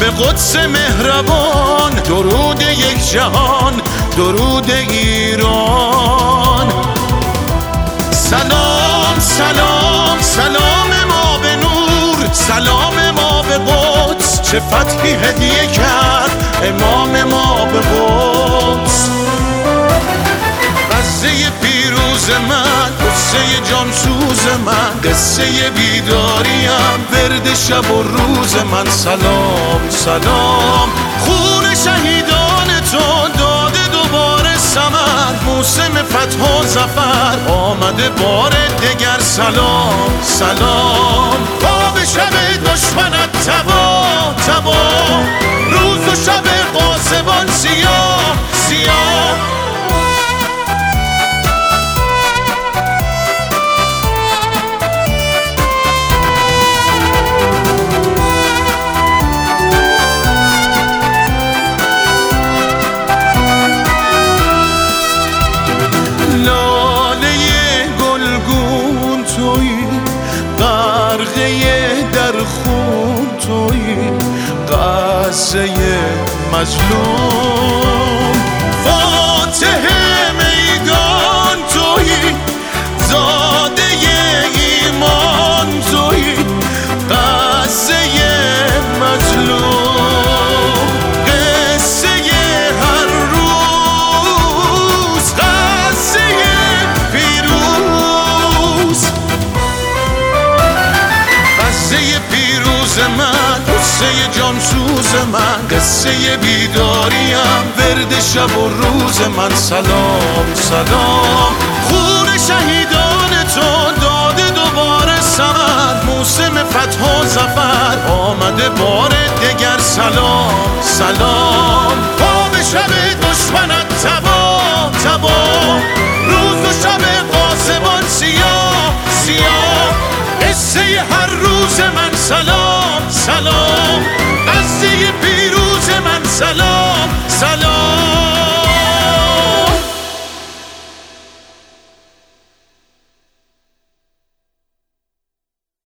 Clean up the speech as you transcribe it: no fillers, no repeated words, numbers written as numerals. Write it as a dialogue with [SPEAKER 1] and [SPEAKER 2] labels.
[SPEAKER 1] قدس مهربان، درود یک جهان، درود ایران. سلام سلام سلام ما به نور، سلام ما به قدس، چه فتحی هدیه کرد امام ما به قدس. قصه پیروز من، قصه جانسوز من، قصه بیداریم، ورد شب و روز من. سلام سلام خون شهیدان تو داده دوباره ثمر، موسم فتح و ظفر آمده بار دگر. سلام سلام خواب شب دشمنت تبا تبا، روز و شب غاصبان سیاه سیاه. در خون تویی، قصه مظلوم، فاتح میدان تویی، زاده ایمان تویی، قصه مظلوم، قصه هر روز، قصه پیروز. قصه پیروز من، قصه جانسوز من، قصه بیداریم، ورد شب و روز من. سلام سلام خون شهیدان تو داده دوباره ثمر، موسم فتح و ظفر آمده بار دگر. سلام سلام خواب شب دشمنت تبا تبا، روز و شب غاصبان سیاه سیاه. قصه هر روز من سلام سلام، قصه پیروز من سلام سلام.